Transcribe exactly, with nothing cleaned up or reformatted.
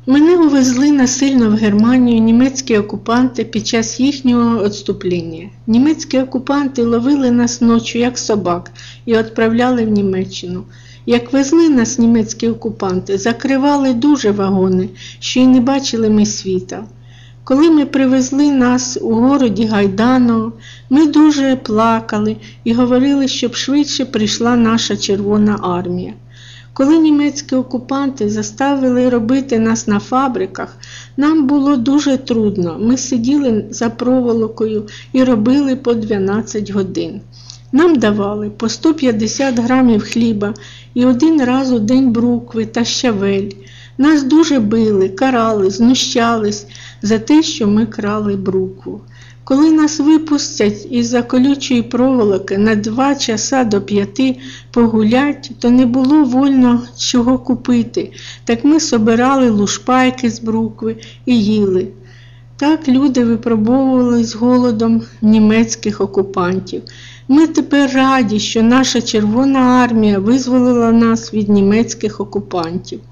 Мене увезли насильно в Германію німецькі окупанти під час їхнього відступлення. Німецькі окупанти ловили нас ночі, як собак, і відправляли в Німеччину. Як везли нас німецькі окупанти, закривали дуже вагони, що й не бачили ми світа. Коли ми привезли нас у городі Гайданово, ми дуже плакали і говорили, щоб швидше прийшла наша Червона армія. Коли німецькі окупанти заставили робити нас на фабриках, нам було дуже трудно. Ми сиділи за проволокою і робили по дванадцять годин. Нам давали по сто п'ятдесят грамів хліба і один раз у день брукви та щавель. Нас дуже били, карали, знущались за те, що ми крали брукву. Коли нас випустять із-за колючої проволоки на два часа до п'яти погулять, то не було вольно чого купити, так ми собирали лушпайки з брукви і їли. Так люди випробовувались голодом німецьких окупантів. Ми тепер раді, що наша Червона армія визволила нас від німецьких окупантів.